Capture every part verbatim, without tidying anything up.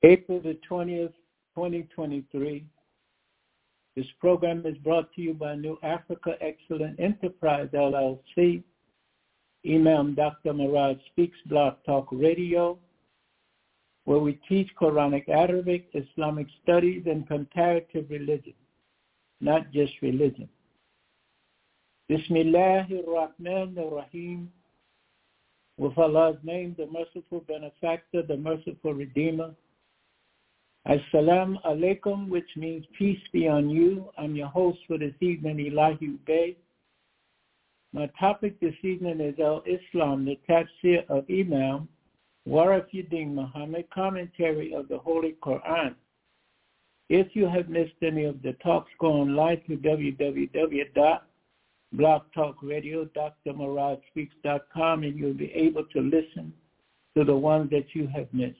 April the twentieth, twenty twenty-three. This program is brought to you by New Africa Excellent Enterprise, L L C, Imam Doctor Marad Speaks Blog Talk Radio, where we teach Quranic, Arabic, Islamic studies, and comparative religion, not just religion. Bismillahir-Rahmanir-Rahim. With Allah's name, the merciful benefactor, the merciful redeemer. Assalamu alaikum, which means peace be on you. I'm your host for this evening, Elahi Bey. My topic this evening is Al-Islam, the tafsir of Imam Warafuddin Muhammad, commentary of the Holy Quran. If you have missed any of the talks, go online to w w w dot blog talk radio dot d r marad speaks dot com and you'll be able to listen to the ones that you have missed.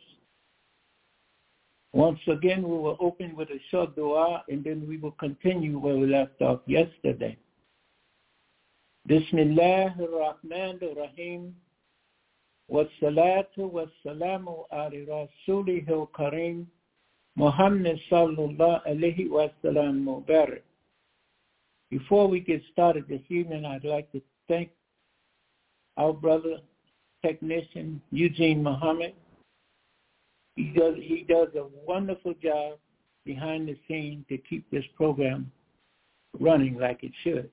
Once again, we will open with a short dua, and then we will continue where we left off yesterday. Bismillahir-Rahmanir-Rahim. Wassalatu wassalamu ala rasulihil kareem, Muhammad sallallahu alayhi wa sallam mubarak. Before we get started this evening, I'd like to thank our brother technician, Eugene Muhammad. He does, he does a wonderful job behind the scenes to keep this program running like it should.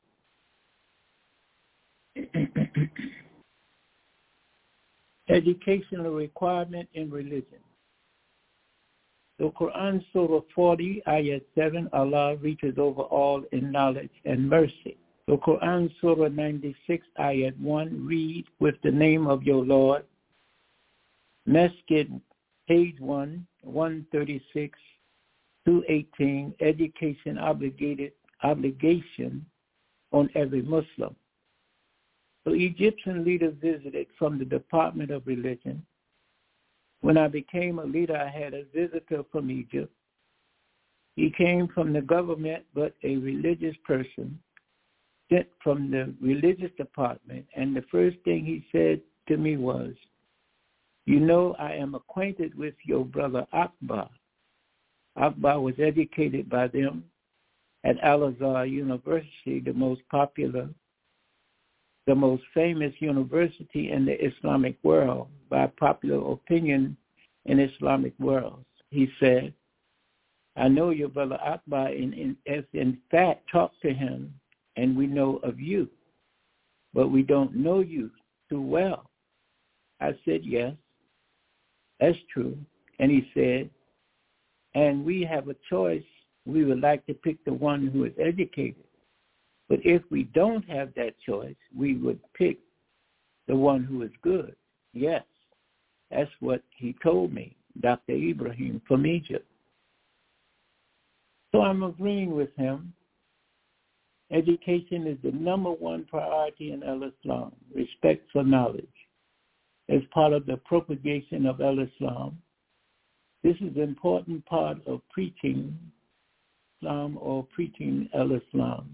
Educational requirement in religion. The Quran, Surah forty, Ayat seven, Allah reaches over all in knowledge and mercy. The Quran, Surah ninety-six, Ayat one, read with the name of your Lord. Masjid, page one, one thirty-six to eighteen, education obligated obligation on every Muslim. So Egyptian leaders visited from the Department of Religion. When I became a leader, I had a visitor from Egypt. He came from the government, but a religious person sent from the religious department. And the first thing he said to me was, you know, I am acquainted with your brother Akbar. Akbar was educated by them at Al-Azhar University, the most popular, the most famous university in the Islamic world, by popular opinion in Islamic world. He said, I know your brother Akbar, and in, in, in fact talked to him, and we know of you, but we don't know you too well. I said, yes, that's true. And he said, and we have a choice. We would like to pick the one who is educated. But if we don't have that choice, we would pick the one who is good. Yes, that's what he told me, Doctor Ibrahim from Egypt. So I'm agreeing with him. Education is the number one priority in Al-Islam, respect for knowledge. As part of the propagation of Al-Islam, this is an important part of preaching Islam or preaching Al-Islam.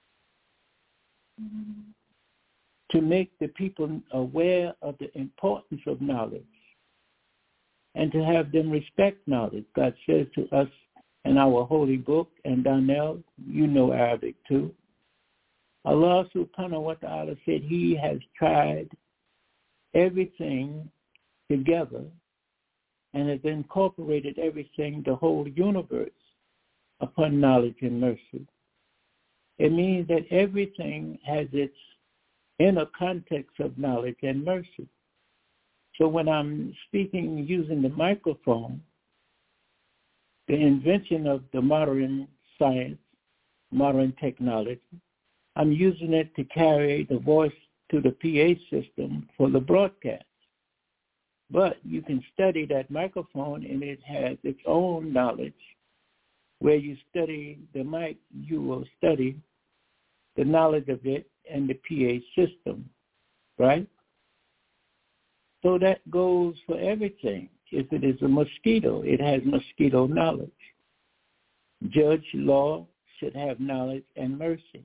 To make the people aware of the importance of knowledge and to have them respect knowledge. God says to us in our holy book, and Donnell, you know Arabic too, Allah subhanahu wa ta'ala said he has tried everything together and has incorporated everything, the whole universe, upon knowledge and mercy. It means that everything has its inner context of knowledge and mercy. So when I'm speaking using the microphone, the invention of the modern science, modern technology, I'm using it to carry the voice to the P A system for the broadcast. But you can study that microphone and it has its own knowledge. Where you study the mic, you will study the knowledge of it and the P A system, right? So that goes for everything. If it is a mosquito, it has mosquito knowledge. Judge law should have knowledge and mercy.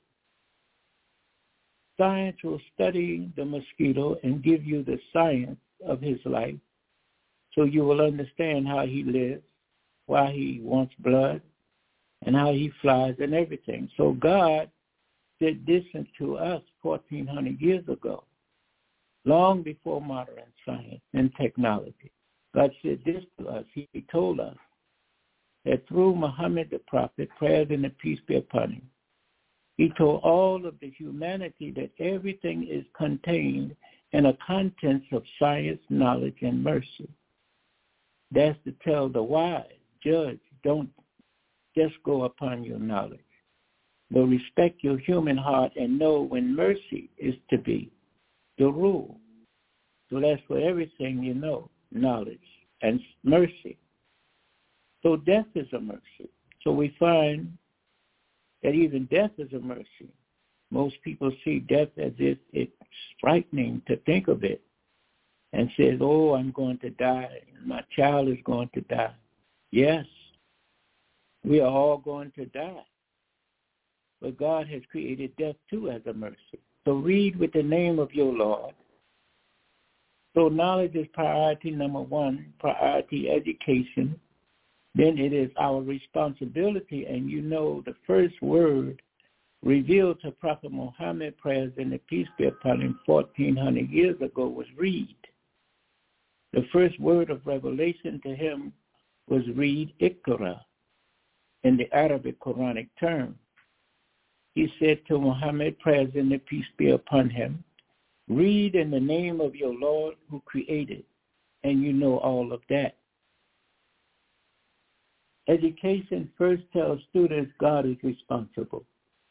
Science will study the mosquito and give you the science of his life so you will understand how he lives why he wants blood, and how he flies and everything. So God said this to us fourteen hundred years ago, long before modern science and technology. God said this to us. He told us that through Muhammad the prophet, prayers and the peace be upon him, he told all of the humanity that everything is contained in the contents of science, knowledge, and mercy. That's to tell the wise, judge, don't just go upon your knowledge, but respect your human heart and know when mercy is to be the rule. So that's for everything you know, knowledge and mercy. So death is a mercy. So we find that even death is a mercy. Most people see death as if it's frightening to think of it and says, oh, I'm going to die. My child is going to die. Yes, we are all going to die. But God has created death too as a mercy. So read with the name of your Lord. So knowledge is priority number one, priority education. Then it is our responsibility, and you know the first word revealed to Prophet Muhammad, prayers and the peace be upon him, fourteen hundred years ago was read. The first word of revelation to him was read, Iqra, in the Arabic Quranic term. He said to Muhammad, prayers and the peace be upon him, read in the name of your Lord who created, and you know all of that. Education first tells students God is responsible.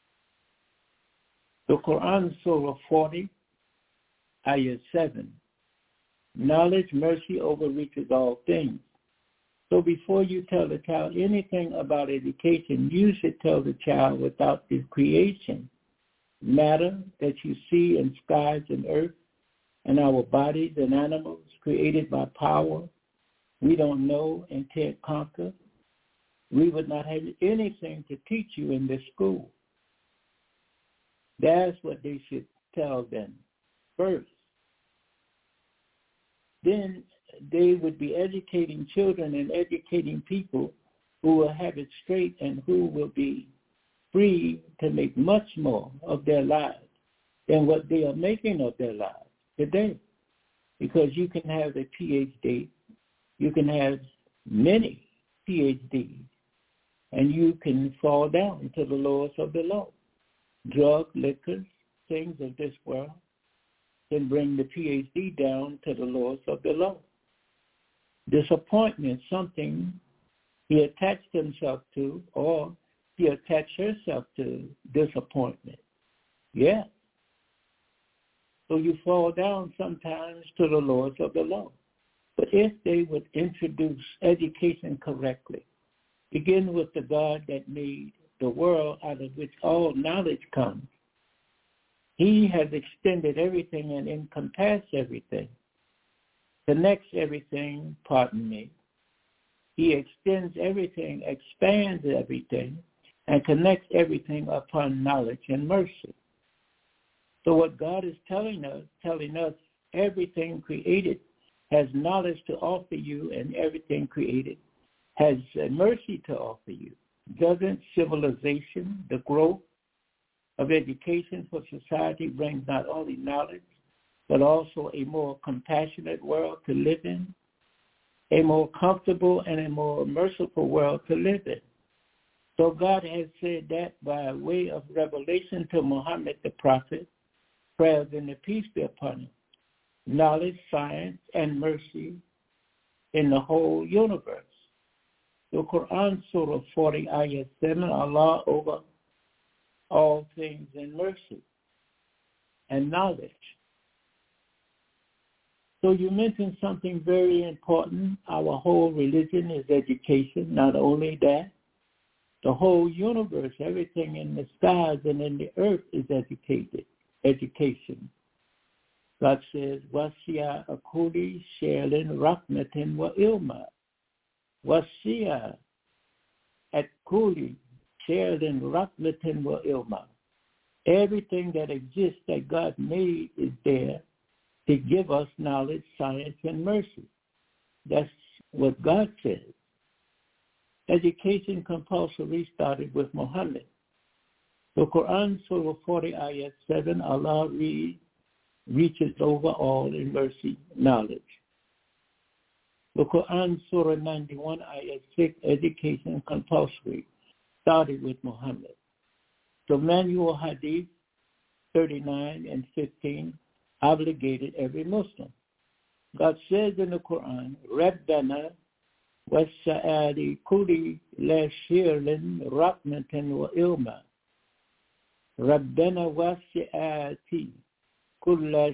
The Quran, Surah forty, Ayah seven. Knowledge, mercy overreaches all things. So before you tell the child anything about education, you should tell the child without the creation, matter that you see in skies and earth, and our bodies and animals created by power we don't know and can't conquer, we would not have anything to teach you in this school. That's what they should tell them first. Then they would be educating children and educating people who will have it straight and who will be free to make much more of their lives than what they are making of their lives today. Because you can have a P H D, you can have many P H Ds, and you can fall down to the lowest of the low. Drug, liquors, things of this world can bring the P H D down to the lowest of the low. Disappointment, something he attached himself to, or he attached herself to disappointment. Yeah. So you fall down sometimes to the lowest of the low. But if they would introduce education correctly, begin with the God that made the world out of which all knowledge comes. He has extended everything and encompassed everything, connects everything, pardon me. He extends everything, expands everything, and connects everything upon knowledge and mercy. So what God is telling us, telling us everything created has knowledge to offer you, and everything created has mercy to offer you. Doesn't civilization, the growth of education for society, bring not only knowledge, but also a more compassionate world to live in, a more comfortable and a more merciful world to live in? So God has said that by way of revelation to Muhammad the prophet, prayers and the peace be upon him, knowledge, science, and mercy in the whole universe. The Quran, Surah forty, Ayah seven, Allah over all things in mercy and knowledge. So you mentioned something very important. Our whole religion is education. Not only that, the whole universe, everything in the skies and in the earth is educated, education. God says, Wasiya akuli shelin rahmatin wa ilma. Wasiya akuli shelin rahmatin wa ilma. Everything that exists that God made is there to give us knowledge, science, and mercy. That's what God says. Education compulsory started with Muhammad. The Quran, Surah forty, Ayat seven, Allah re- reaches over all in mercy, knowledge. The Quran, Surah ninety-one, Ayat six, education compulsory started with Muhammad. The Manual Hadith thirty-nine and fifteen obligated every Muslim. God says in the Quran, Rabbana wasa'ali kuli la shirin rahmatan wa ilma. Rabbana wasi'ati kulla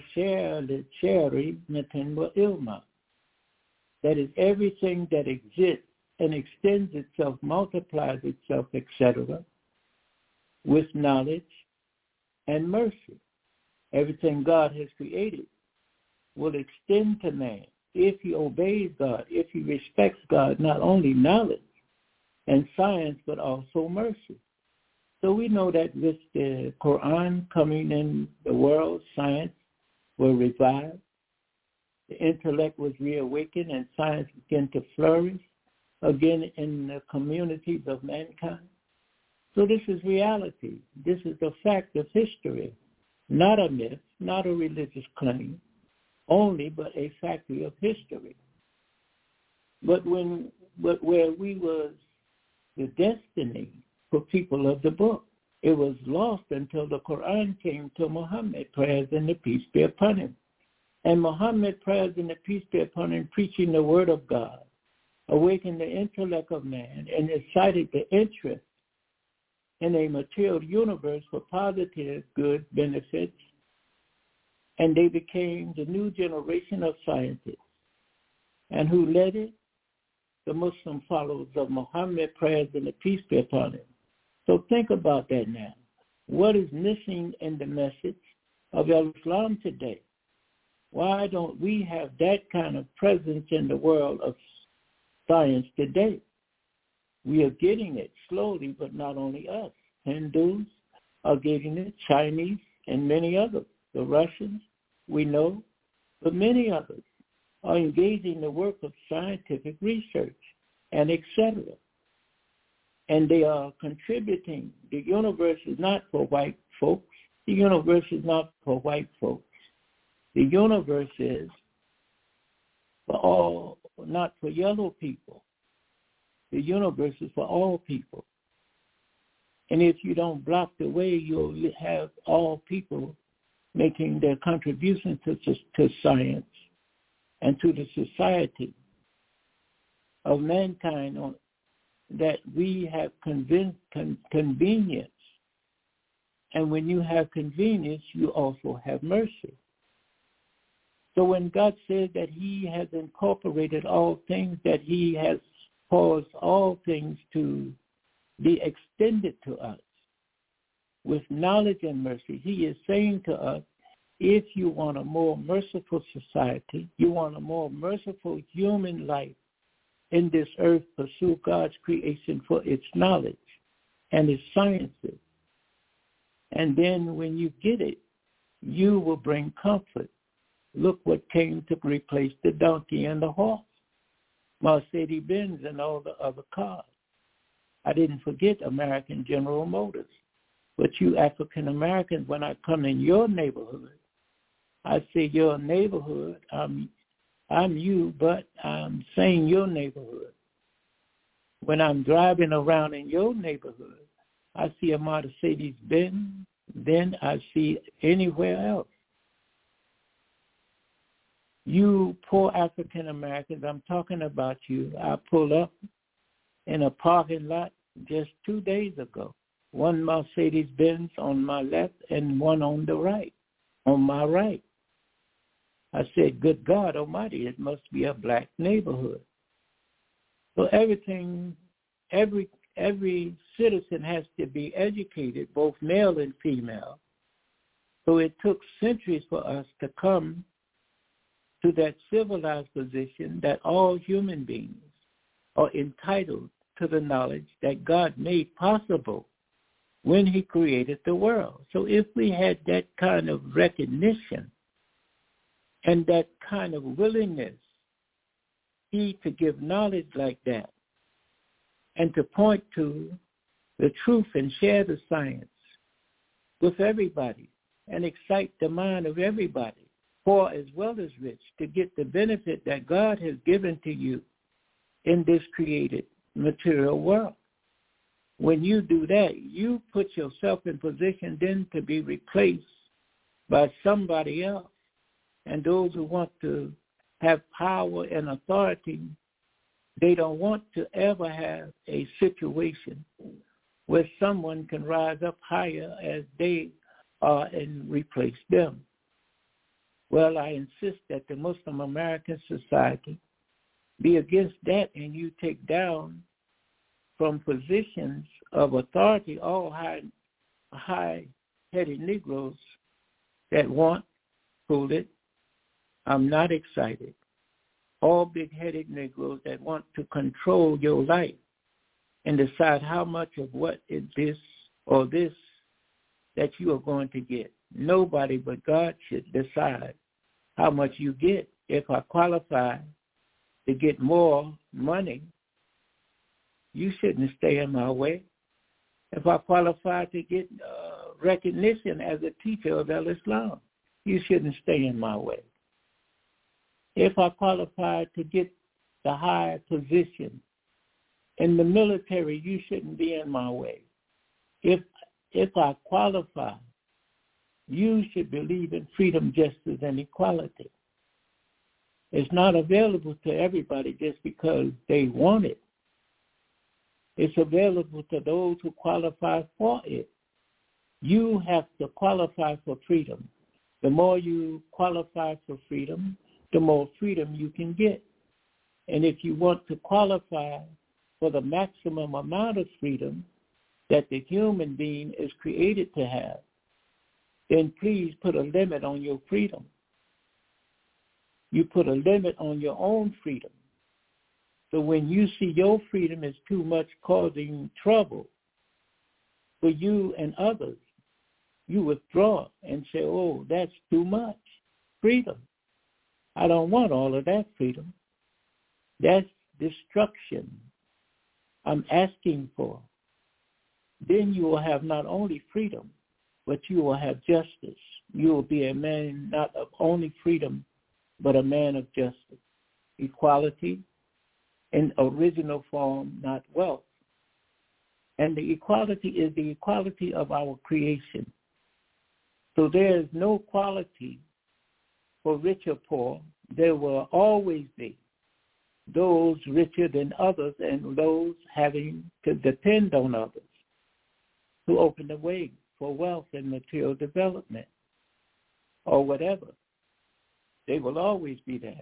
shirin wa ilma. That is, everything that exists and extends itself, multiplies itself, et cetera, with knowledge and mercy. Everything God has created will extend to man if he obeys God, if he respects God, not only knowledge and science, but also mercy. So we know that with the Quran coming in the world, science will revive, the intellect was reawakened, and science began to flourish again in the communities of mankind. So this is reality. This is the fact of history, not a myth, not a religious claim only, but a factory of history. But when, but where we was the destiny for people of the book, it was lost until the Quran came to Muhammad, prayers and the peace be upon him. And Muhammad, prayers and the peace be upon him, preaching the word of God, awakened the intellect of man and incited the interest in a material universe for positive good benefits, and they became the new generation of scientists. And who led it? The Muslim followers of Muhammad, prayers and the peace be upon him. So think about that now. What is missing in the message of Islam today? Why don't we have that kind of presence in the world of science today? We are getting it slowly, but not only us. Hindus are getting it, Chinese, and many others. The Russians, we know, but many others are engaging in the work of scientific research and et cetera. And they are contributing. The universe is not for white folks. The universe is not for white folks. The universe is for all, not for yellow people. The universe is for all people. And if you don't block the way, you'll have all people making their contribution to, to science and to the society of mankind on, that we have conven, con, convenience. And when you have convenience, you also have mercy. So when God says that he has incorporated all things, that he has caused all things to be extended to us with knowledge and mercy, he is saying to us, if you want a more merciful society, you want a more merciful human life in this earth, pursue God's creation for its knowledge and its sciences. And then when you get it, you will bring comfort. Look what came to replace the donkey and the horse, Mercedes-Benz and all the other cars. I didn't forget American General Motors. But you African Americans, when I come in your neighborhood, I say your neighborhood, I'm, I'm you, but I'm saying your neighborhood. When I'm driving around in your neighborhood, I see a Mercedes-Benz, then I see anywhere else. You poor African Americans, I'm talking about you. I pulled up in a parking lot just two days ago. One Mercedes-Benz on my left and one on the right, on my right. I said, good God Almighty, it must be a black neighborhood. So everything, every every citizen has to be educated, both male and female. So it took centuries for us to come to that civilized position that all human beings are entitled to the knowledge that God made possible when he created the world. So if we had that kind of recognition and that kind of willingness, he to give knowledge like that, and to point to the truth and share the science with everybody and excite the mind of everybody, poor as well as rich, to get the benefit that God has given to you in this created material world. When you do that, you put yourself in position then to be replaced by somebody else. And those who want to have power and authority, they don't want to ever have a situation where someone can rise up higher as they are and replace them. Well, I insist that the Muslim American Society be against that, and you take down from positions of authority all high, high-headed Negroes that want, hold it, I'm not excited, all big-headed Negroes that want to control your life and decide how much of what is this or this that you are going to get. Nobody but God should decide how much you get. If I qualify to get more money, you shouldn't stay in my way. If I qualify to get uh, recognition as a teacher of Al-Islam, you shouldn't stay in my way. If I qualify to get the high position in the military, you shouldn't be in my way. If if I qualify, you should believe in freedom, justice, and equality. It's not available to everybody just because they want it. It's available to those who qualify for it. You have to qualify for freedom. The more you qualify for freedom, the more freedom you can get. And if you want to qualify for the maximum amount of freedom that the human being is created to have, then please put a limit on your freedom. You put a limit on your own freedom. So when you see your freedom is too much causing trouble for you and others, you withdraw and say, oh, that's too much freedom. I don't want all of that freedom. That's destruction I'm asking for. Then you will have not only freedom, but you will have justice. You will be a man not of only freedom, but a man of justice, equality in original form, not wealth. And the equality is the equality of our creation. So there is no quality for rich or poor. There will always be those richer than others and those having to depend on others to open the way for wealth and material development or whatever. They will always be that.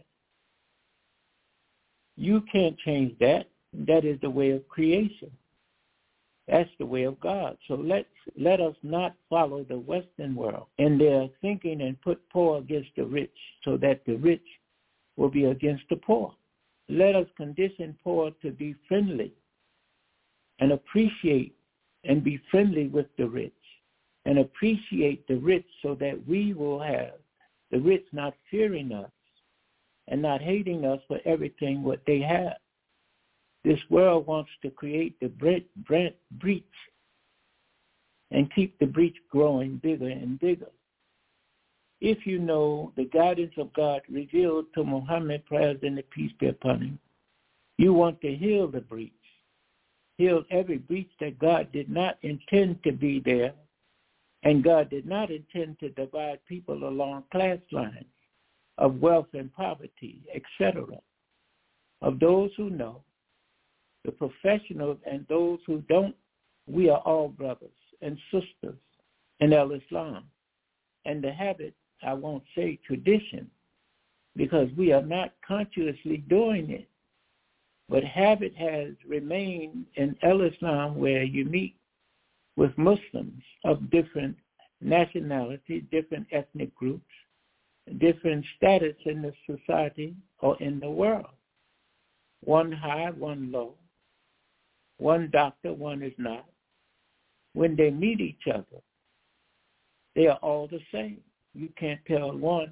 You can't change that. That is the way of creation. That's the way of God. So let's, let us not follow the Western world in their thinking and put poor against the rich so that the rich will be against the poor. Let us condition poor to be friendly and appreciate and be friendly with the rich and appreciate the rich so that we will have the rich not fearing us and not hating us for everything what they have. This world wants to create the breach and keep the breach growing bigger and bigger. If you know the guidance of God revealed to Muhammad, prayers and the peace be upon him, you want to heal the breach, heal every breach that God did not intend to be there, and God did not intend to divide people along class lines of wealth and poverty, et cetera. Of those who know, the professionals and those who don't, we are all brothers and sisters in Al-Islam. And the habit, I won't say tradition, because we are not consciously doing it, but habit has remained in Al-Islam where you meet with Muslims of different nationalities, different ethnic groups, different status in the society or in the world. One high, one low. One doctor, one is not. When they meet each other, they are all the same. You can't tell one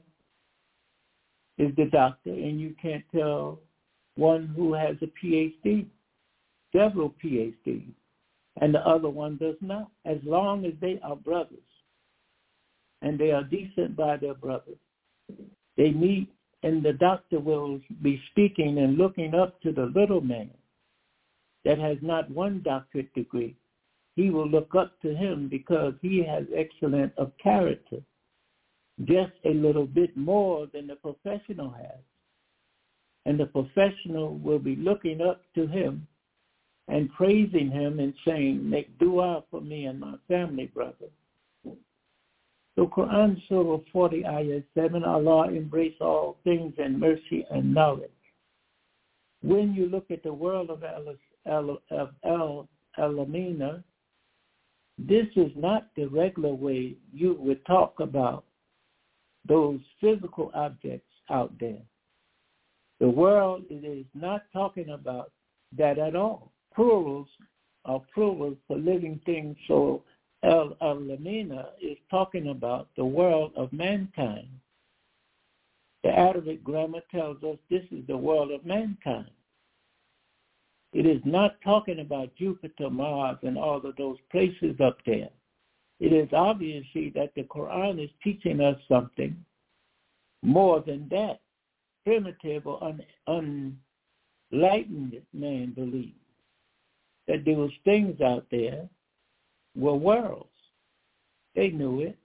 is the doctor, and you can't tell one who has a P H D. several P H Ds, and the other one does not, as long as they are brothers and they are decent by their brothers. They meet, and the doctor will be speaking and looking up to the little man that has not one doctorate degree. He will look up to him because he has excellence of character, just a little bit more than the professional has. And the professional will be looking up to him and praising him and saying, make dua for me and my family, brother. So Quran Surah forty, Ayah seven, Allah embrace all things in mercy and knowledge. When you look at the world of Al-Alamina, this is not the regular way you would talk about those physical objects out there. The world it is not talking about that at all. Plurals are plurals for living things, so Al-Alamina is talking about the world of mankind. The Arabic grammar tells us this is the world of mankind. It is not talking about Jupiter, Mars, and all of those places up there. It is obviously that the Quran is teaching us something more than that. Primitive or un- unenlightened man believes that there was things out there were worlds. They knew it.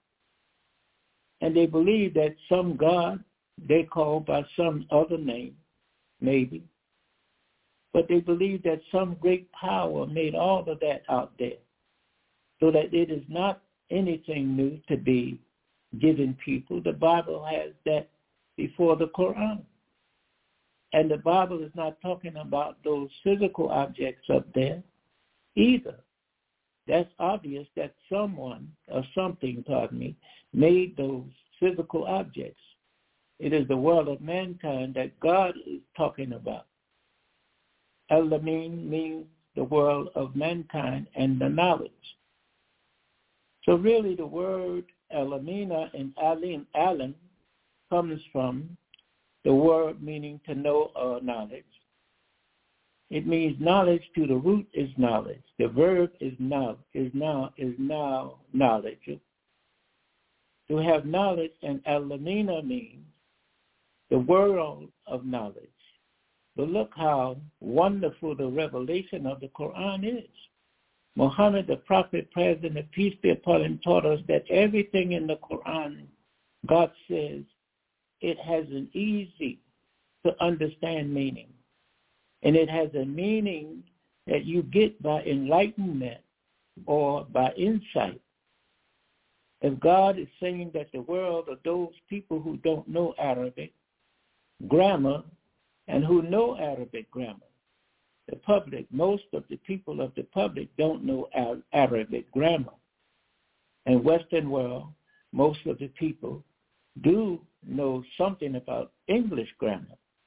And they believed that some God, they called by some other name, maybe, but they believed that some great power made all of that out there, so that it is not anything new to be given people. The Bible has that before the Quran. And the Bible is not talking about those physical objects up there either. That's obvious that someone or something, pardon me, made those physical objects. It is the world of mankind that God is talking about. Al-Amin means the world of mankind and the knowledge. So really the word Al-Amina and Alim, Alim comes from the word meaning to know or knowledge. It means knowledge to the root is knowledge. The verb is now, is now, is now knowledge. To have knowledge and Al-Amina means the world of knowledge. But look how wonderful the revelation of the Quran is. Muhammad, the prophet, President, peace be upon him, taught us that everything in the Quran, God says, it has an easy to understand meaning. And it has a meaning that you get by enlightenment or by insight. If God is saying that the world of those people who don't know Arabic grammar and who know Arabic grammar, the public, most of the people of the public don't know Arabic grammar. In Western world, most of the people do know something about English grammar.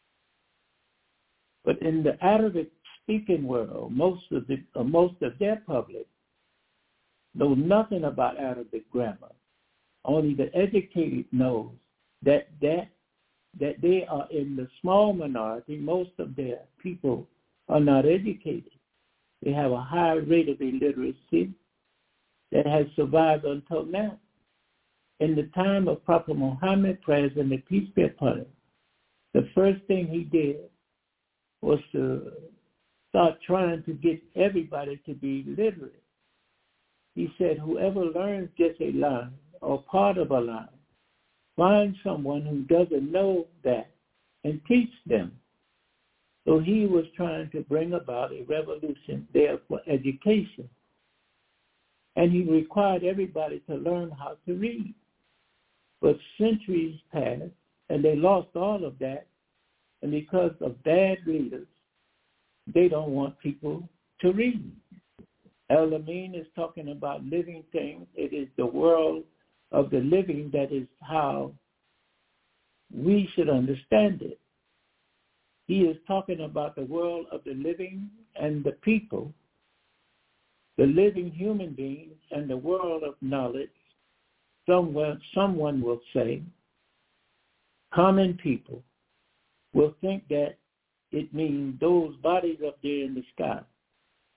But in the Arabic-speaking world, most of the uh, most of their public know nothing about Arabic grammar. Only the educated knows that that that they are in the small minority. Most of their people are not educated. They have a high rate of illiteracy that has survived until now. In the time of Prophet Muhammad, praise and peace be upon him, the first thing he did was to start trying to get everybody to be literate. He said, whoever learns just a line or part of a line, find someone who doesn't know that and teach them. So he was trying to bring about a revolution there for education. And he required everybody to learn how to read. But centuries passed, and they lost all of that. And because of bad leaders, they don't want people to read. Al-Amin is talking about living things. It is the world of the living that is how we should understand it. He is talking about the world of the living and the people, the living human beings and the world of knowledge. Somewhere, someone will say, common people will think that it means those bodies up there in the sky.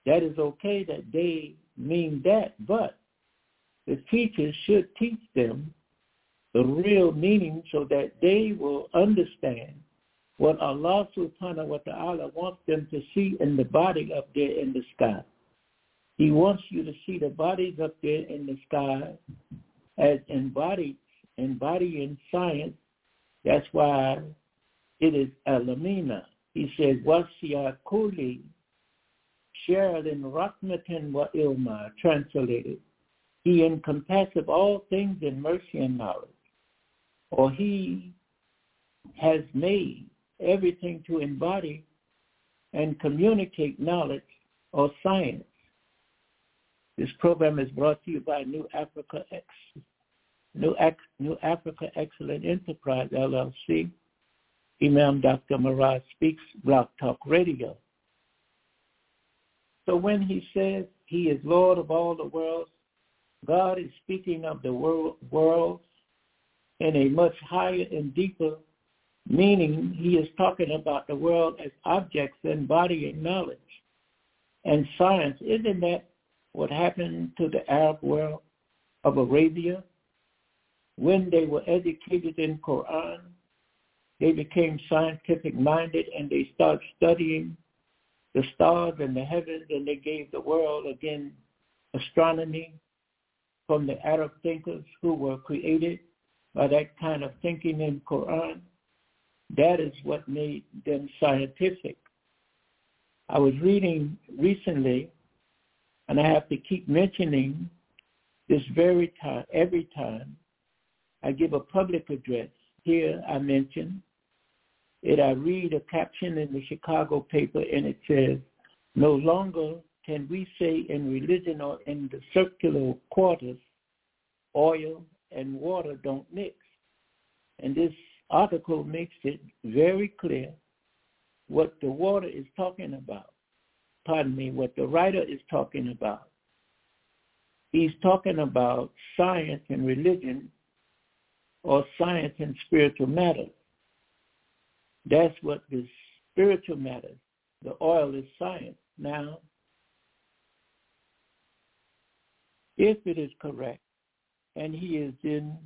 that is okay that they mean that, but the teachers should teach them the real meaning so that they will understand what Allah subhanahu wa ta'ala wants them to see in the body up there in the sky. He wants you to see the bodies up there in the sky as embodied, embodying science. That's why it is Alamina. He says, Wasiya Kuli, Sherilyn Rahmatan wa Ilma, translated. He encompasses all things in mercy and knowledge. Or he has made everything to embody and communicate knowledge or science. This program is brought to you by New Africa X, New, X, New Africa Excellent Enterprise, L L C. Imam Doctor Marad Speaks, Blog Talk Radio. So when he says he is Lord of all the worlds, God is speaking of the world, worlds in a much higher and deeper meaning. He is talking about the world as objects embodying knowledge and science. Isn't that what happened to the Arab world of Arabia? When they were educated in Quran, they became scientific-minded and they started studying the stars and the heavens, and they gave the world, again, astronomy from the Arab thinkers who were created by that kind of thinking in Quran. That is what made them scientific. I was reading recently, and I have to keep mentioning this very time, every time I give a public address. Here I mention it. I read a caption in the Chicago paper, and it says, no longer can we say in religion or in the circular quarters, oil and water don't mix. And this article makes it very clear what the water is talking about. Pardon me, what the writer is talking about. He's talking about science and religion, or science and spiritual matters. That's what the spiritual matters. The oil is science. Now, if it is correct, and he is in,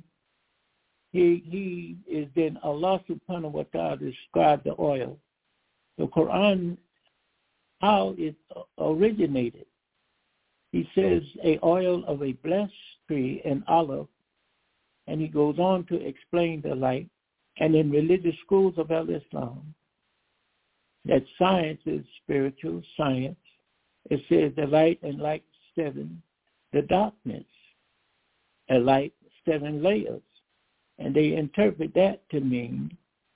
he he is in Allah subhanahu wa ta'ala described the oil. The Quran, how it originated. He says a oil of a blessed tree, an olive, and he goes on to explain the light. And in religious schools of Al-Islam, that science is spiritual science. It says the light and light seven, the darkness, a light seven layers. And they interpret that to mean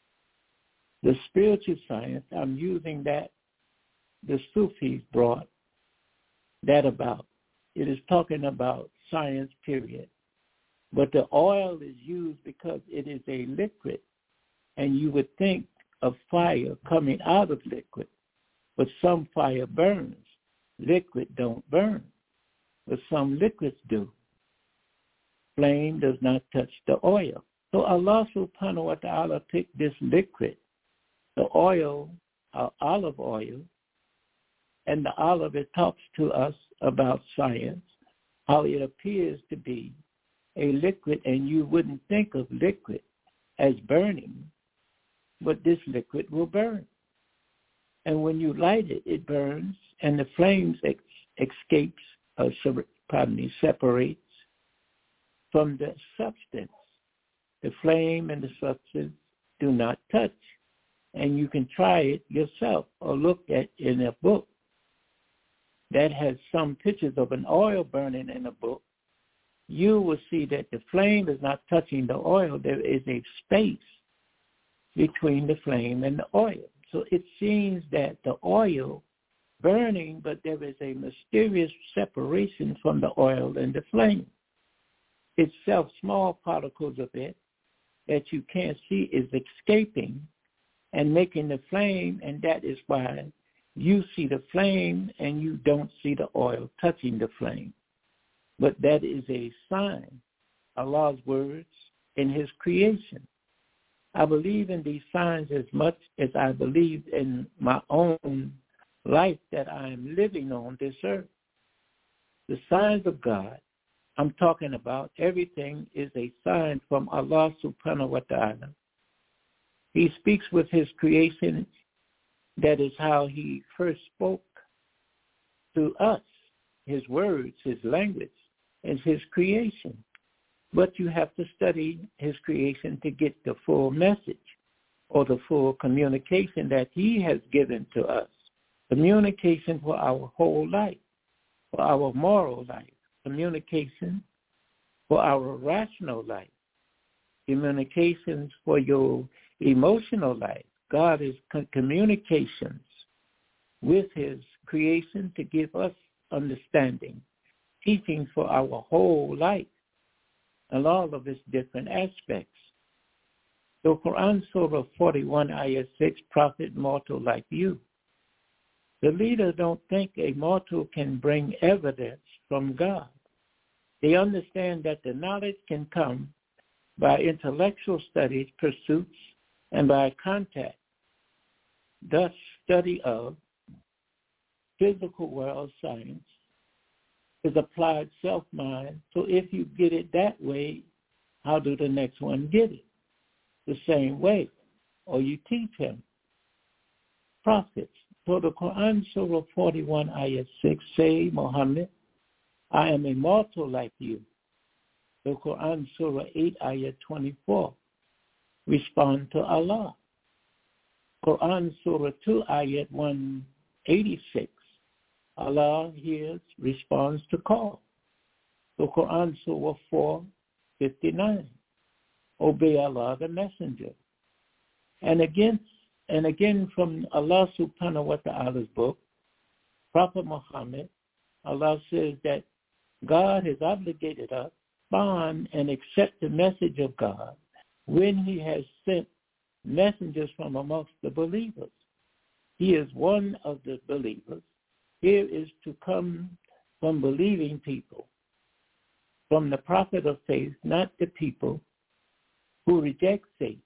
the spiritual science. I'm using that the Sufis brought that about. It is talking about science, period. But the oil is used because it is a liquid, and you would think of fire coming out of liquid, but some fire burns. Liquid don't burn, but some liquids do. Flame does not touch the oil. So Allah subhanahu wa ta'ala picked this liquid, the oil, uh, olive oil, and the olive, it talks to us about science, how it appears to be a liquid, and you wouldn't think of liquid as burning, but this liquid will burn. And when you light it, it burns, and the flames ex- escapes, uh, pardon me, separates from the substance. The flame and the substance do not touch, and you can try it yourself or look at in a book that has some pictures of an oil burning in a book. You will see that the flame is not touching the oil. There is a space between the flame and the oil. So it seems that the oil burning, but there is a mysterious separation from the oil and the flame. Itself, small particles of it that you can't see is escaping and making the flame, and that is why you see the flame and you don't see the oil touching the flame. But that is a sign, Allah's words in his creation. I believe in these signs as much as I believe in my own life that I am living on this earth. The signs of God I'm talking about, everything is a sign from Allah subhanahu wa ta'ala. He speaks with his creation. That is how he first spoke to us. His words, his language, is his creation. But you have to study his creation to get the full message or the full communication that he has given to us. Communication for our whole life, for our moral life. Communication for our rational life. Communications for your emotional life. God is communications with his creation to give us understanding, teaching for our whole life and all of its different aspects. So Quran Surah forty-one, Ayah six, prophet mortal like you. The leader don't think a mortal can bring evidence from God. They understand that the knowledge can come by intellectual studies, pursuits, and by contact. Thus, study of physical world science is applied self-mind. So if you get it that way, how do the next one get it? The same way. Or you teach him. Prophets. So the Quran Surah forty-one, Ayah six, say, Muhammad, I am a mortal like you. The Quran Surah eight, Ayah twenty-four, respond to Allah. Quran Surah two, Ayat one eighty-six, Allah hears, responds to call. The Quran Surah four, fifty-nine, obey Allah the Messenger. And again, and again from Allah subhanahu wa ta'ala's book, Prophet Muhammad, Allah says that God has obligated us to respond and accept the message of God when he has sent messengers from amongst the believers. He is one of the believers. Here is to come from believing people, from the prophet of faith, not the people who reject faith,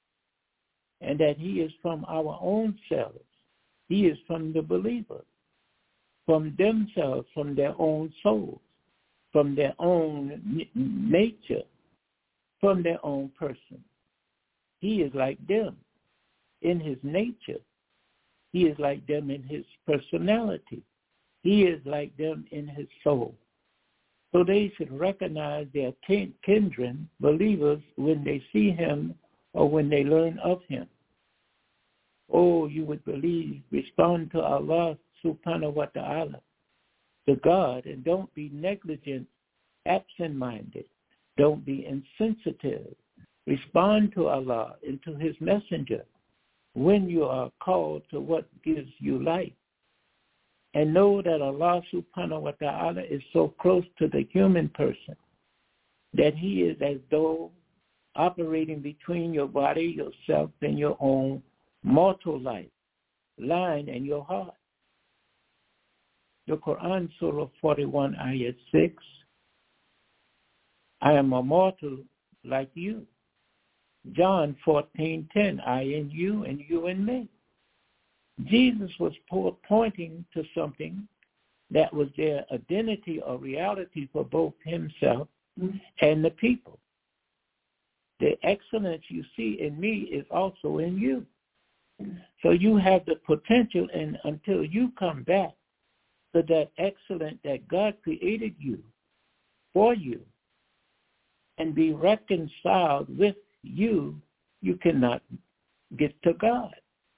and that he is from our own selves. He is from the believers, from themselves, from their own souls, from their own nature, from their own person. He is like them in his nature. He is like them in his personality. He is like them in his soul. So they should recognize their kin- kindred believers when they see him or when they learn of him. Oh, you would believe, respond to Allah subhanahu wa ta'ala, to God, and don't be negligent, absent-minded. Don't be insensitive. Respond to Allah and to his messenger when you are called to what gives you life. And know that Allah subhanahu wa ta'ala is so close to the human person that he is as though operating between your body, yourself, and your own mortal life, line and your heart. The Quran Surah forty-one, Ayat six, I am a mortal like you. John fourteen ten, I and you and you and me. Jesus was pointing to something that was their identity or reality for both himself and the people. The excellence you see in me is also in you. So you have the potential, and until you come back to that excellence that God created you for you and be reconciled with you, you cannot get to God.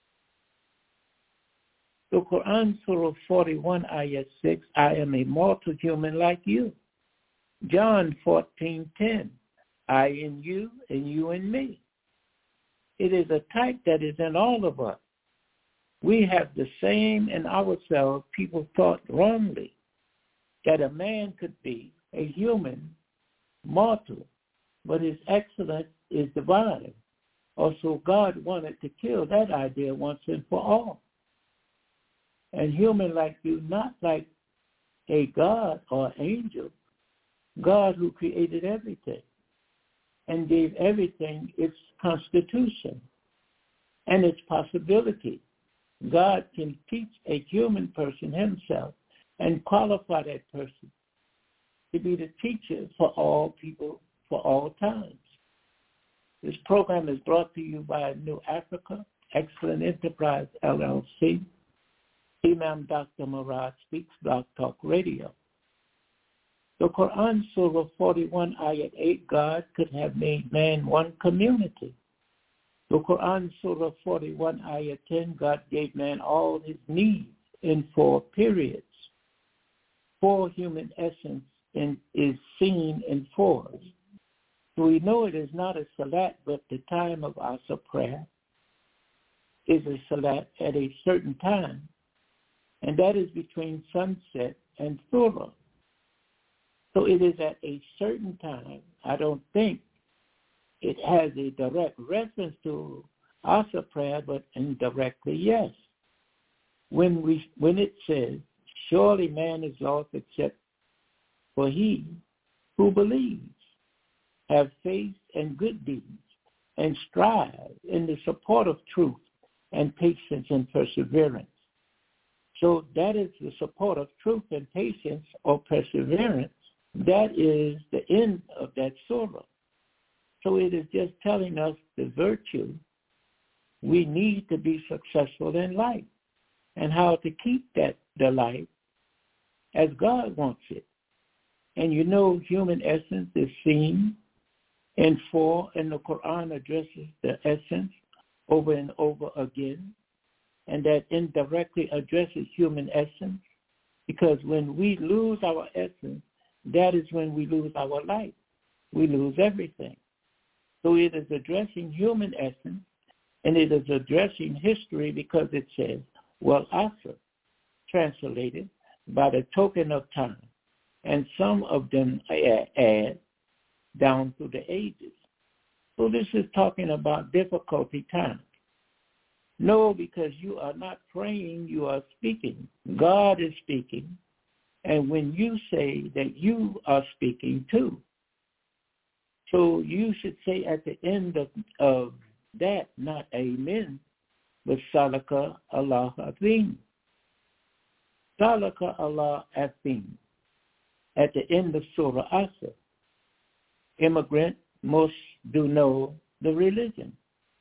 The Quran Surah forty-one, Ayat six, I am a mortal human like you. John fourteen ten, I in you and you in me. It is a type that is in all of us. We have the same in ourselves. People thought wrongly that a man could be a human, mortal, but his excellence is divine. Also, God wanted to kill that idea once and for all. And human like you, not like a God or angel, God who created everything and gave everything its constitution and its possibility God can teach a human person himself and qualify that person to be the teacher for all people for all times. This program is brought to you by New Africa, Excellent Enterprise, L L C, Imam Doctor Murad Speaks, Blog Talk Radio. The Quran, Surah forty-one, Ayat eight, God could have made man one community. The Quran, Surah forty-one, Ayat ten, God gave man all his needs in four periods. Four human essence in, is seen in fours. So we know it is not a salat, but the time of Asr prayer is a salat at a certain time, and that is between sunset and Thuhr. So it is at a certain time. I don't think it has a direct reference to Asr prayer, but indirectly, yes. When we when it says, surely man is lost except for he who believes, have faith and good deeds, and strive in the support of truth and patience and perseverance. So that is the support of truth and patience or perseverance. That is the end of that surah. So it is just telling us the virtue we need to be successful in life and how to keep that the life as God wants it. And you know, human essence is seen in four, and the Quran addresses the essence over and over again, and that indirectly addresses human essence, because when we lose our essence, that is when we lose our life. We lose everything. So it is addressing human essence, and it is addressing history because it says, well, Asr, translated by the token of time, and some of them add down through the ages. So this is talking about difficulty times. No, because you are not praying, you are speaking. God is speaking. And when you say that, you are speaking too. So you should say at the end of, of that, not amen, but Salaka Allah Azim. Salaka Allah Azim. At the end of Surah Asr. Immigrant, most do know the religion.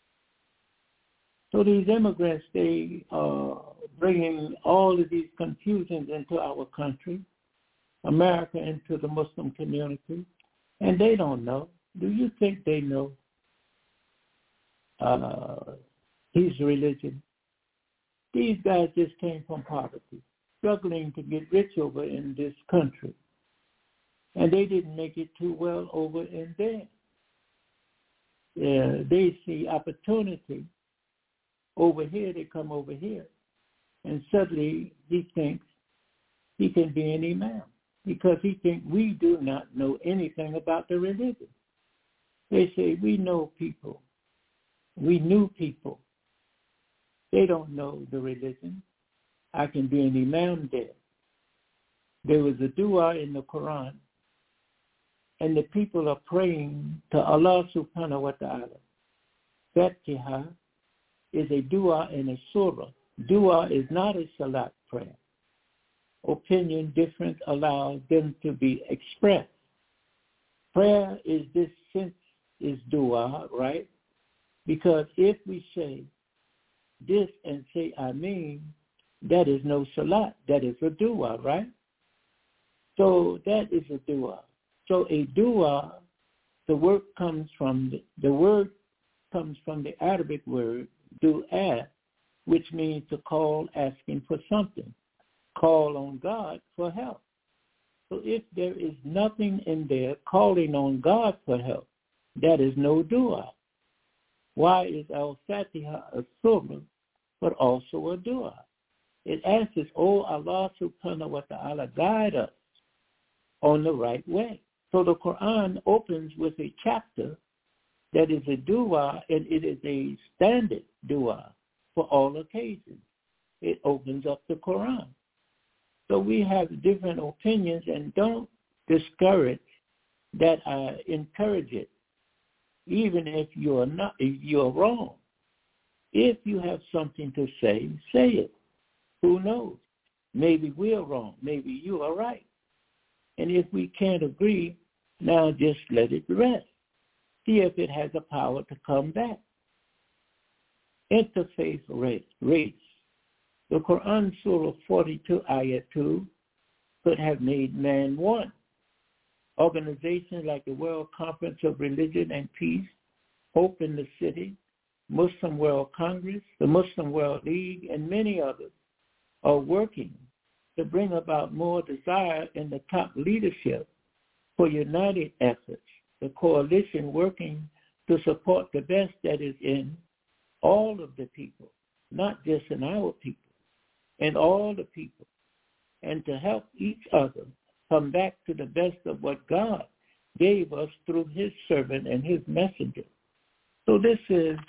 So these immigrants, they are bringing all of these confusions into our country, America into the Muslim community, and they don't know. Do you think they know uh, his religion? These guys just came from poverty, struggling to get rich over in this country. And they didn't make it too well over in there. Yeah, they see opportunity over here, they come over here. And suddenly he thinks he can be an imam because he thinks we do not know anything about the religion. They say, we know people. We knew people. They don't know the religion. I can be an imam there. There was a dua in the Quran, and the people are praying to Allah subhanahu wa ta'ala. Fatiha is a dua in a surah. Dua is not a salat prayer. Opinion difference allows them to be expressed. Prayer is this sense is dua, right? Because if we say this and say Ameen, that is no salat. That is a dua, right? So that is a dua. So a dua, the word comes from the, the word comes from the Arabic word du'a, which means to call, asking for something. Call on God for help. So if there is nothing in there calling on God for help, that is no dua. Why is Al-Fatiha a surah, but also a dua? It asks, oh Allah subhanahu wa ta'ala, guide us on the right way. So the Quran opens with a chapter that is a dua, and it is a standard dua for all occasions. It opens up the Quran. So we have different opinions, and don't discourage that. I encourage it, even if you are not, if you are wrong. if you have something to say, say it. Who knows? Maybe we're wrong. Maybe you are right. And if we can't agree, now just let it rest. See if it has the power to come back. Interfaith race. race. The Quran Surah forty-two, Ayat two, could have made man one. Organizations like the World Conference of Religion and Peace, Hope in the City, Muslim World Congress, the Muslim World League, and many others are working to bring about more desire in the top leadership for united efforts, the coalition working to support the best that is in all of the people, not just in our people, and all the people, and to help each other come back to the best of what God gave us through his servant and his messenger. So this is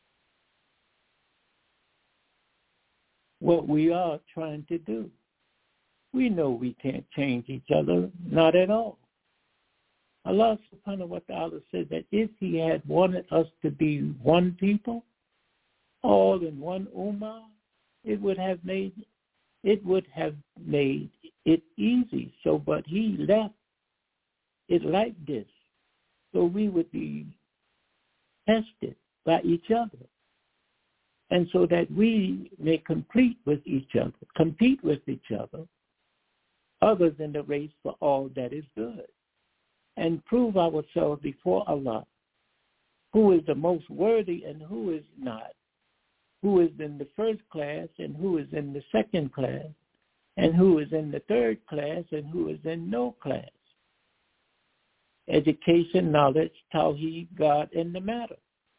what we are trying to do. We know we can't change each other, not at all. Allah subhanahu wa ta'ala said that if he had wanted us to be one people, all in one ummah, it would have made it would have made it easy. So, but he left it like this, so we would be tested by each other, and so that we may compete with each other, compete with each other, others in the race for all that is good, and prove ourselves before Allah, who is the most worthy and who is not, who is in the first class and who is in the second class, and who is in the third class and who is in no class. Education, knowledge, Tawheed, God, and the matter.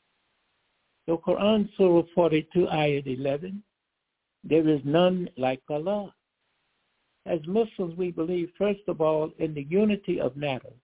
So Quran Surah forty-two, Ayat eleven, there is none like Allah. As Muslims, we believe, first of all, in the unity of matter.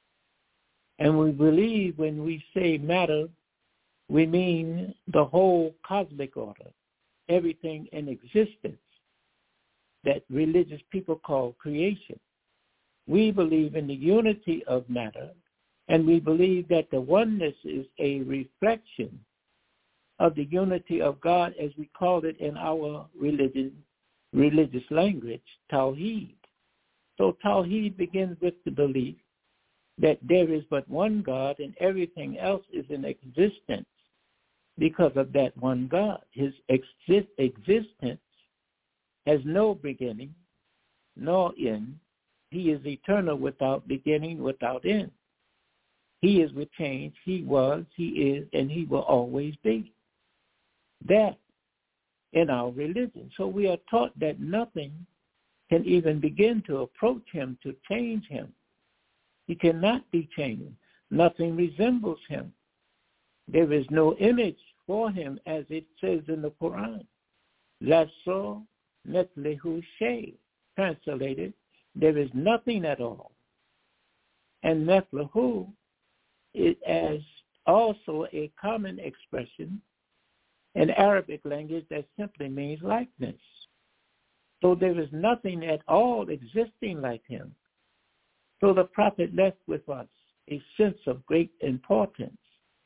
And we believe when we say matter, we mean the whole cosmic order, everything in existence that religious people call creation. We believe in the unity of matter, and we believe that the oneness is a reflection of the unity of God, as we call it in our religion, religious language, Tawheed. So Tawheed begins with the belief that there is but one God and everything else is in existence because of that one God. His exist- existence has no beginning nor end. He is eternal, without beginning, without end. He is with change. He was, he is, and he will always be. That in our religion. So we are taught that nothing can even begin to approach him, to change him. He cannot be changed. Nothing resembles him. There is no image for him, as it says in the Quran. Lasso metlehu shay. Translated, there is nothing at all. And metlehu is as also a common expression in Arabic language that simply means likeness. So there is nothing at all existing like him. So the Prophet left with us a sense of great importance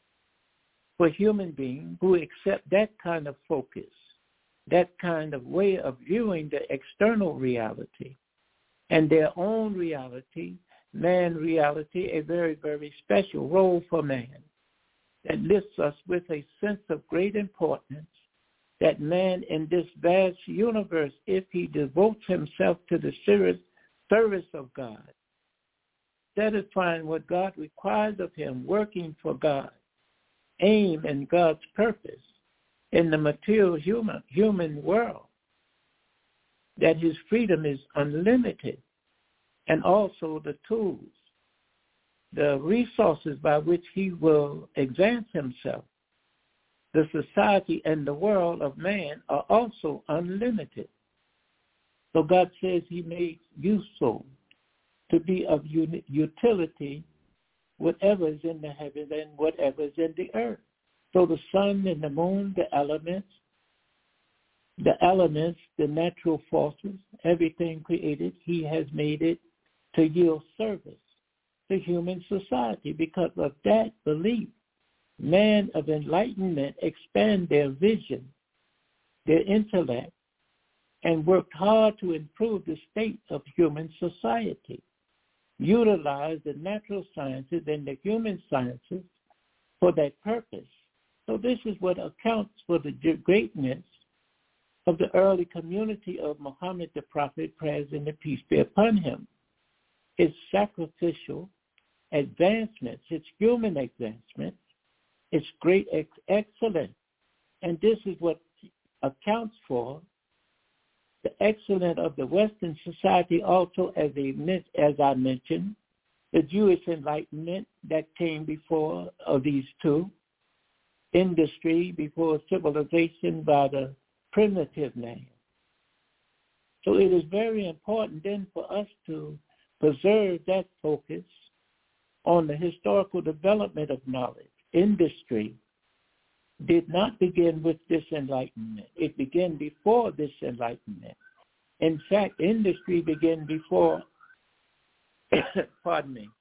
for human beings who accept that kind of focus, that kind of way of viewing the external reality and their own reality, man reality, a very, very special role for man that lifts us with a sense of great importance that man in this vast universe, if he devotes himself to the service, service of God, satisfying what God requires of him, working for God, aim in God's purpose in the material human, human world, that his freedom is unlimited, and also the tools, the resources by which he will advance himself, the society and the world of man are also unlimited. So God says he makes useful to be of utility whatever is in the heavens and whatever is in the earth. So the sun and the moon, the elements, the elements, the natural forces, everything created, he has made it to yield service to human society. Because of that belief, men of enlightenment expand their vision, their intellect, and worked hard to improve the state of human society, utilize the natural sciences and the human sciences for that purpose. So this is what accounts for the greatness of the early community of Muhammad the Prophet, praise and the peace be upon him. Its sacrificial advancements, its human advancements, its great ex- excellence. And this is what accounts for the excellence of the Western society also, as, a, as I mentioned, the Jewish Enlightenment that came before of these two, industry before civilization by the primitive man. So it is very important then for us to preserve that focus on the historical development of knowledge. Industry did not begin with this enlightenment. It began before this enlightenment. In fact, industry began before, pardon me,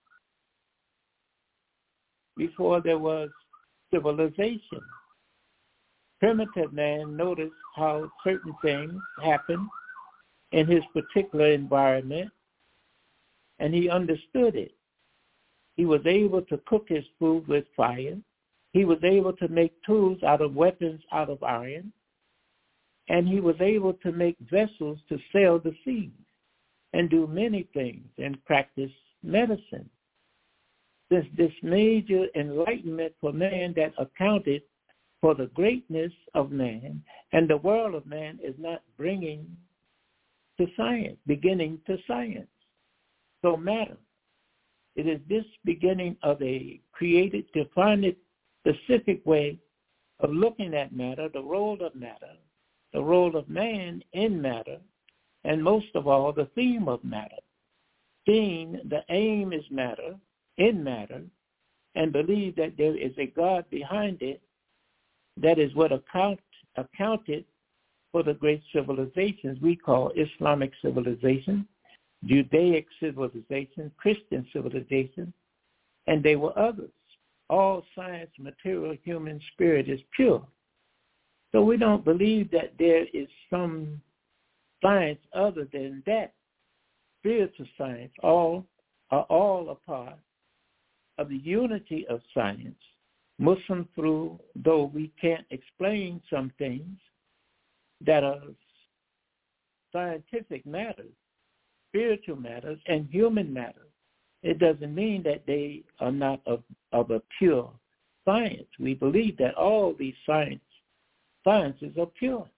before there was civilization. Primitive man noticed how certain things happened in his particular environment, and he understood it. He was able to cook his food with fire. He was able to make tools out of weapons out of iron, and he was able to make vessels to sail the seas and do many things and practice medicine. This, this major enlightenment for man that accounted for the greatness of man and the world of man is not bringing to science, beginning to science. So matter. It is this beginning of a created, defined, specific way of looking at matter, the role of matter, the role of man in matter, and most of all, the theme of matter. Seeing the aim is matter, in matter, and believe that there is a God behind it, that is what account, accounted for the great civilizations we call Islamic civilization, Judaic civilization, Christian civilization, and there were others. All science, material, human spirit is pure. So we don't believe that there is some science other than that. Spiritual science, all are all a part of the unity of science. Muslim through, though we can't explain some things that are scientific matters, spiritual matters, and human matters, it doesn't mean that they are not of, of a pure science. We believe that all these science, sciences are pure.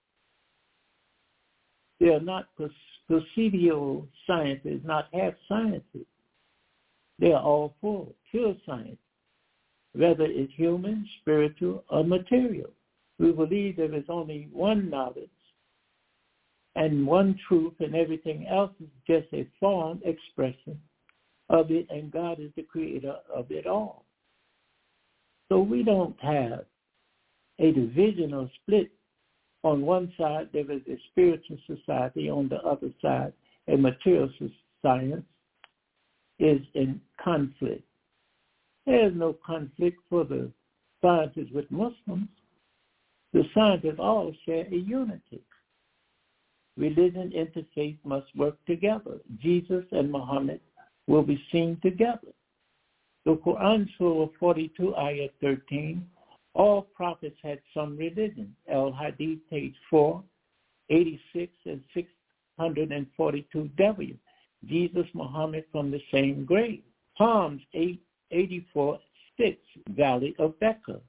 They are not procedural sciences, not half sciences. They are all full, pure science, whether it's human, spiritual, or material. We believe there is only one knowledge and one truth, and everything else is just a form, expression of it, and God is the creator of it all. So we don't have a division or split. On one side, there is a spiritual society. On the other side, a material science is in conflict. There is no conflict for the scientists with Muslims. The scientists all share a unity. Religion and interfaith must work together. Jesus and Muhammad will be seen together. The Quran, Surah forty-two, Ayah thirteen, all prophets had some religion. Al-Hadith, page four, eighty-six and six forty-two W. Jesus, Muhammad from the same grave. Psalms eight, eighty-four, six, Valley of Becca.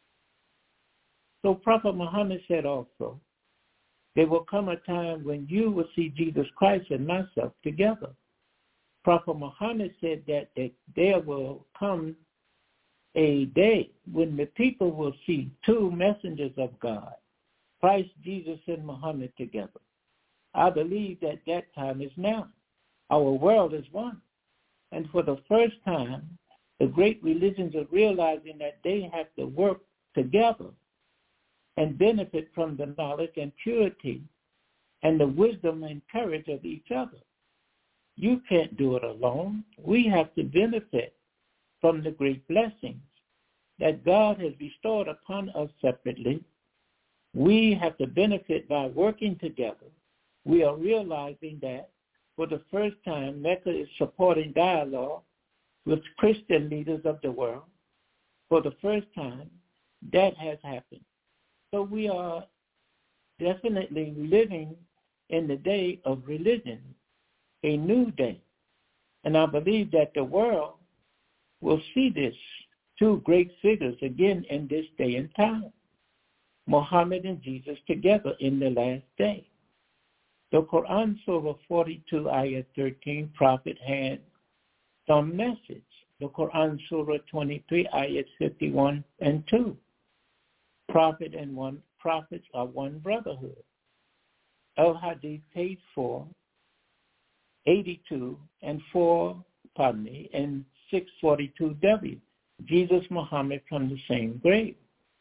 So Prophet Muhammad said also, there will come a time when you will see Jesus Christ and myself together. Prophet Muhammad said that, that there will come a day when the people will see two messengers of God, Christ Jesus and Muhammad together. I believe that that time is now. Our world is one. And for the first time, the great religions are realizing that they have to work together and benefit from the knowledge and purity and the wisdom and courage of each other. You can't do it alone. We have to benefit from the great blessings that God has bestowed upon us separately, we have to benefit by working together. We are realizing that for the first time, Mecca is supporting dialogue with Christian leaders of the world. For the first time, that has happened. So we are definitely living in the day of religion, a new day. And I believe that the world will see this two great figures again in this day and time, Muhammad and Jesus together in the last day. The Quran, Surah forty-two, Ayah thirteen, Prophet had some message. The Quran, Surah twenty-three, Ayah fifty-one and two. Prophet and one prophets are one brotherhood. Al-Hadith, page four, eighty-two and four, pardon me, and six forty-two W. Jesus, Muhammad from the same grave.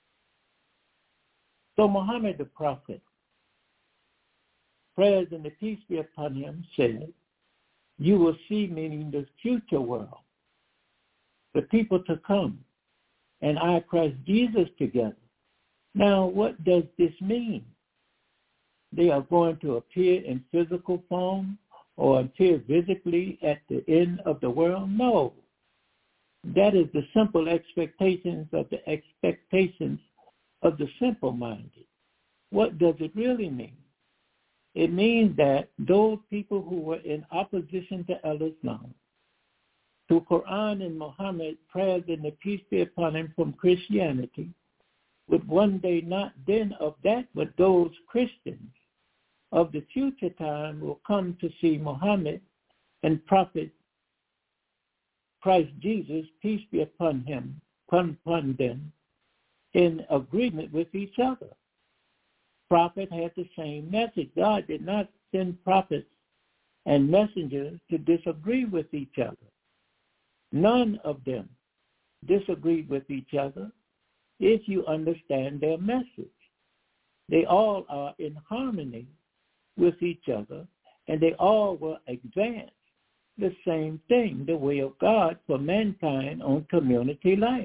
So Muhammad the prophet, prayers and the peace be upon him, said, you will see, meaning the future world, the people to come, and I, Christ Jesus, together. Now, what does this mean? They are going to appear in physical form or appear visibly at the end of the world? No. That is the simple expectations of the expectations of the simple-minded. What does it really mean? It means that those people who were in opposition to Al-Islam, to Quran and Muhammad, prayers and the peace be upon him from Christianity, would one day not then of that, but those Christians of the future time will come to see Muhammad and Prophet Christ Jesus, peace be upon him, upon them, in agreement with each other. Prophet had the same message. God did not send prophets and messengers to disagree with each other. None of them disagreed with each other if you understand their message. They all are in harmony with each other, and they all will advance the same thing, the way of God for mankind on community life.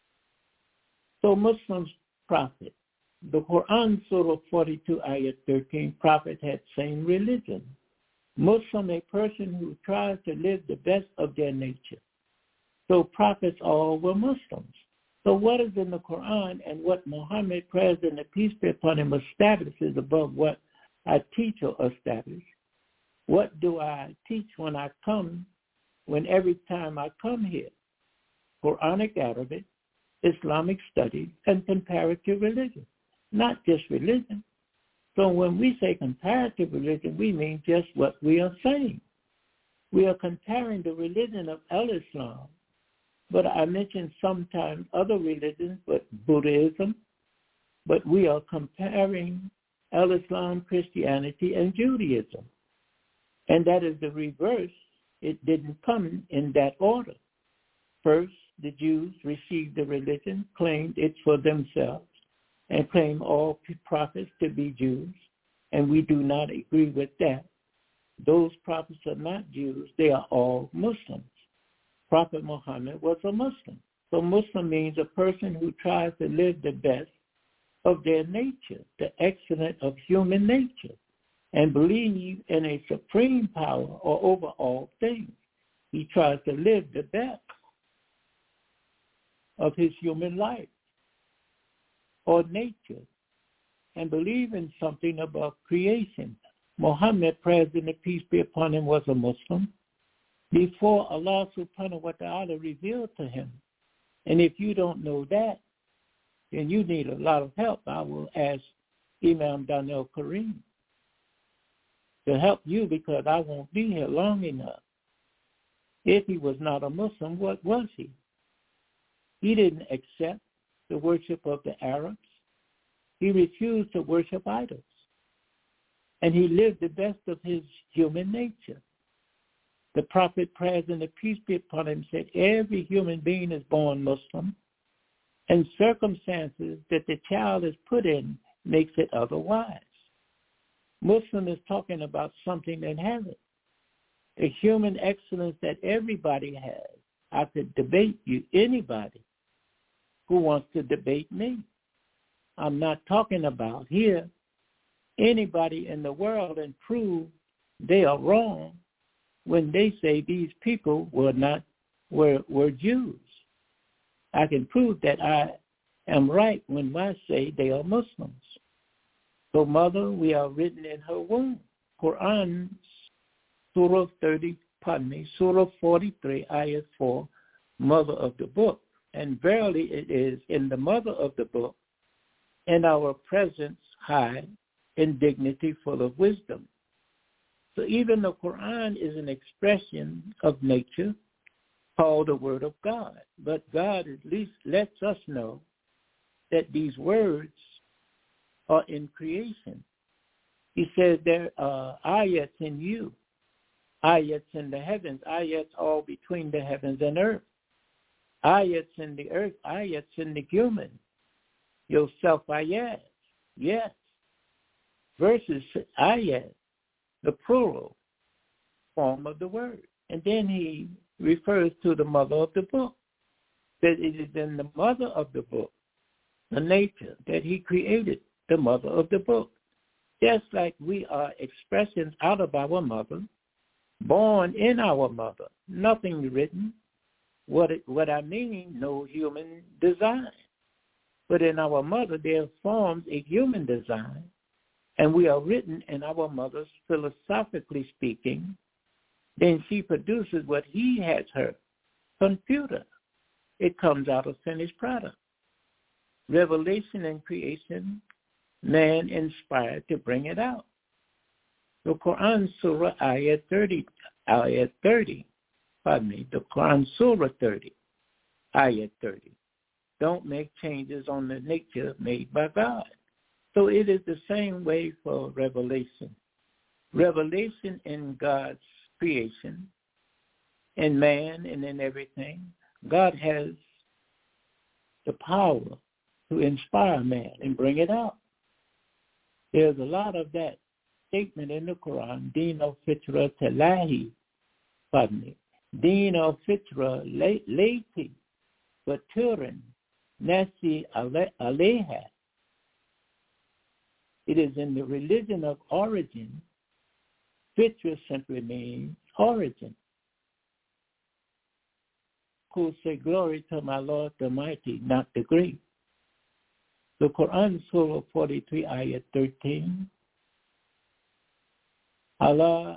So Muslims prophet, the Quran, Surah forty-two, Ayah thirteen, prophet had same religion. Muslim, a person who tries to live the best of their nature. So prophets all were Muslims. So what is in the Quran and what Muhammad, prayers and the peace be upon him, establishes above what I teach or establish? What do I teach when I come, when every time I come here? Quranic Arabic, Islamic studies, and comparative religion, not just religion. So when we say comparative religion, we mean just what we are saying. We are comparing the religion of Al-Islam, but I mentioned sometimes other religions, but Buddhism, but we are comparing Al-Islam, Christianity, and Judaism. And that is the reverse. It didn't come in that order. First, the Jews received the religion, claimed it for themselves, and claimed all prophets to be Jews, and we do not agree with that. Those prophets are not Jews. They are all Muslims. Prophet Muhammad was a Muslim. So Muslim means a person who tries to live the best of their nature, the excellence of human nature, and believe in a supreme power or over all things. He tries to live the best of his human life or nature and believe in something above creation. Muhammad, prayers and the peace be upon him, was a Muslim before Allah subhanahu wa ta'ala revealed to him. And if you don't know that, then you need a lot of help. I will ask Imam Daniel Kareem to help you, because I won't be here long enough. If he was not a Muslim, what was he? He didn't accept the worship of the Arabs. He refused to worship idols. And he lived the best of his human nature. The Prophet, prayers and the peace be upon him, said every human being is born Muslim, and circumstances that the child is put in makes it otherwise. Muslim is talking about something inherent, a human excellence that everybody has. I could debate you, anybody who wants to debate me. I'm not talking about here anybody in the world and prove they are wrong when they say these people were not were were Jews. I can prove that I am right when I say they are Muslims. So, mother, we are written in her womb. Quran, Surah thirty, pardon me, Surah forty-three, Ayah four, mother of the book. And verily it is in the mother of the book, in our presence high, in dignity full of wisdom. So even the Quran is an expression of nature called the Word of God. But God at least lets us know that these words are in creation. He says there are ayats in you, ayats in the heavens, ayats all between the heavens and earth, ayats in the earth, ayats in the human, yourself ayat, yes, versus ayat, the plural form of the word. And then he refers to the mother of the book, that it is in the mother of the book, the nature, that he created the mother of the book. Just like we are expressions out of our mother, born in our mother, nothing written. What it, what I mean, no human design. But in our mother, there forms a human design, and we are written in our mother's, philosophically speaking. Then she produces what he has her computer. It comes out a finished product. Revelation and creation, man inspired to bring it out. The Quran Surah Ayat thirty, Ayat thirty, pardon me, the Quran Surah thirty, Ayat thirty. Don't make changes on the nature made by God. So it is the same way for revelation. Revelation in God's creation, in man and in everything. God has the power to inspire man and bring it out. There's a lot of that statement in the Quran, Deen al-Fitra Talahi, pardon me, Deen al-Fitra Laiti, Baturin, Nasi Aleha. It is in the religion of origin. Fitra simply means origin. Who say, glory to my Lord the Mighty, not the Great. The Quran, Surah forty-three, Ayat thirteen. Allah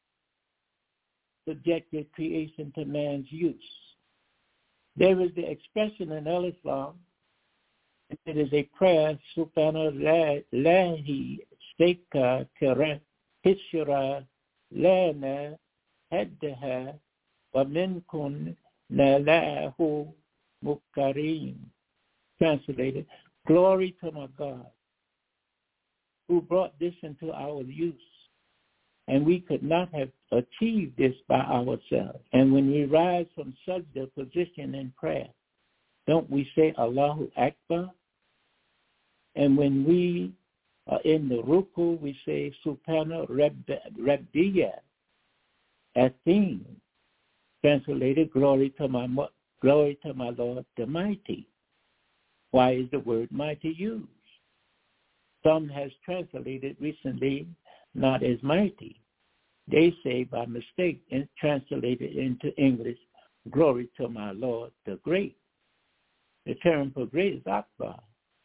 subjected creation to man's use. There is the expression in Al-Islam. It is a prayer, Subhanallah, Lahi, Seka, Kara, Hishra, Lana, Haddaha, Wa Minkun, Nalahu, Mukarim. Translated, glory to my God, who brought this into our use. And we could not have achieved this by ourselves. And when we rise from sajda position in prayer, don't we say Allahu Akbar? And when we are in the ruku, we say Subhana Rabbiya Athim, translated, glory to my glory to my Lord the Mighty. Why is the word mighty used? Some has translated recently not as mighty. They say by mistake and translated into English, glory to my Lord the Great. The term for great is Akbar.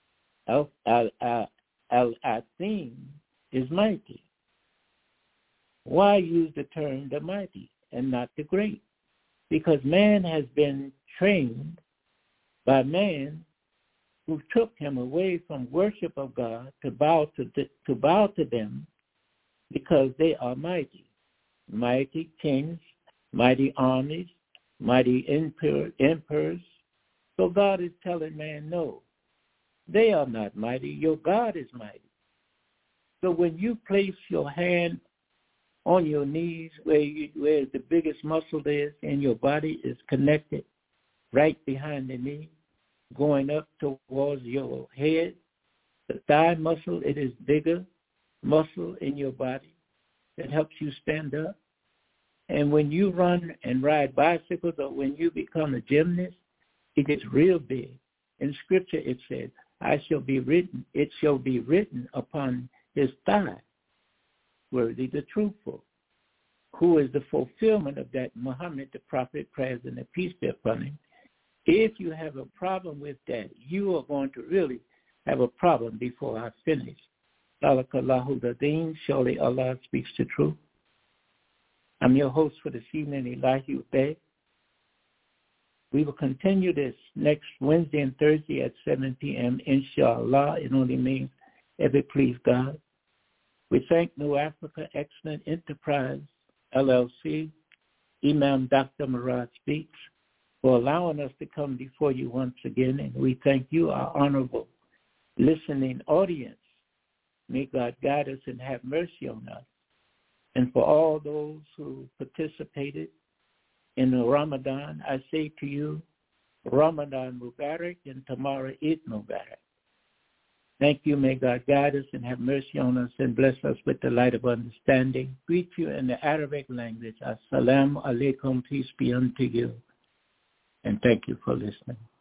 Al-Athim is mighty. Why use the term the mighty and not the great? Because man has been trained by man who took him away from worship of God to bow to, the, to bow to them because they are mighty. Mighty kings, mighty armies, mighty emperor, emperors. So God is telling man, no, they are not mighty. Your God is mighty. So when you place your hand on your knees where, you, where the biggest muscle is in your body is connected right behind the knee, going up towards your head, the thigh muscle, it is bigger muscle in your body that helps you stand up. And when you run and ride bicycles or when you become a gymnast, it gets real big In Scripture it says, I shall be written, it shall be written upon his thigh, worthy the truthful, who is the fulfillment of that Muhammad, the prophet, prayers and the peace be upon him. If you have a problem with that, you are going to really have a problem before I finish. Surely Allah speaks the truth. I'm your host for this evening, Elijah Bey. We will continue this next Wednesday and Thursday at seven p.m. Inshallah. It only means if it please God. We thank New Africa Excellent Enterprise, L L C, Imam Doctor Murad Speaks, for allowing us to come before you once again. And we thank you, our honorable listening audience. May God guide us and have mercy on us. And for all those who participated in the Ramadan, I say to you, Ramadan Mubarak and tomorrow Eid Mubarak. Thank you. May God guide us and have mercy on us and bless us with the light of understanding. Greet you in the Arabic language. Assalamu alaikum, peace be unto you. And thank you for listening.